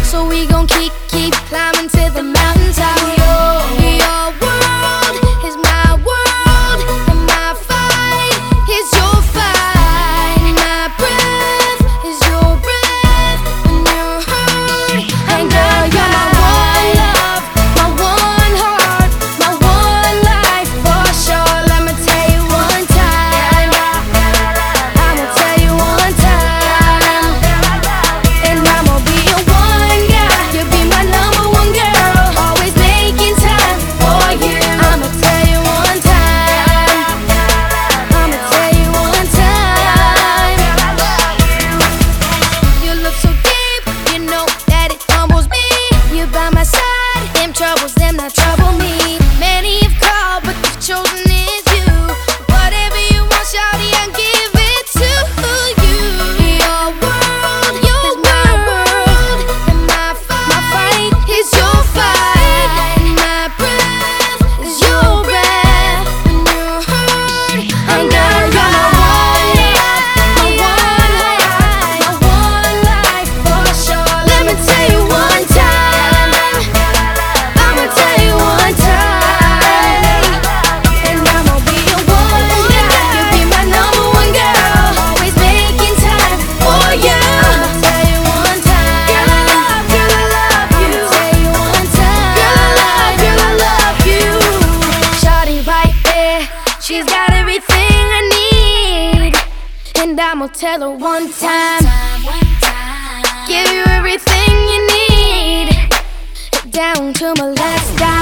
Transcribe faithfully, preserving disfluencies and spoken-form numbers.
So we gon' keep, keep climbing to the mountaintop. Your, your world is my world, and my fight is your fight. My breath is your breath when you're hurt. And girl, you're my one love, my one heart, my one life for sure. Let me tell you one time, I'ma tell you one time, and I'ma be your one guy. You'll be my number one girl, always making time for you. I'ma tell you one time, I'ma tell you one time. You look so deep, you know that it humbles me. You by my side, them troubles, them not trouble me. Many have called, but the chosen is you. Whatever you want, shawty, I'll give it to you. Your world, your is my world, and my fight, my fight is your fight. My breath is your breath when you're hurt. And girl, you're my one love, my one heart, my one life for sure. Let me tell you one time, I'ma tell you one time, and I'ma be your one guy. You'll be my number one girl, always making time for you. I'ma tell you one time, girl, I love, girl, I love you. I'ma tell you one time, girl, I love, girl, I love you. Shawty right there, she's got everything I need, and I'ma tell her one time, give you everything you need, down to my last dime.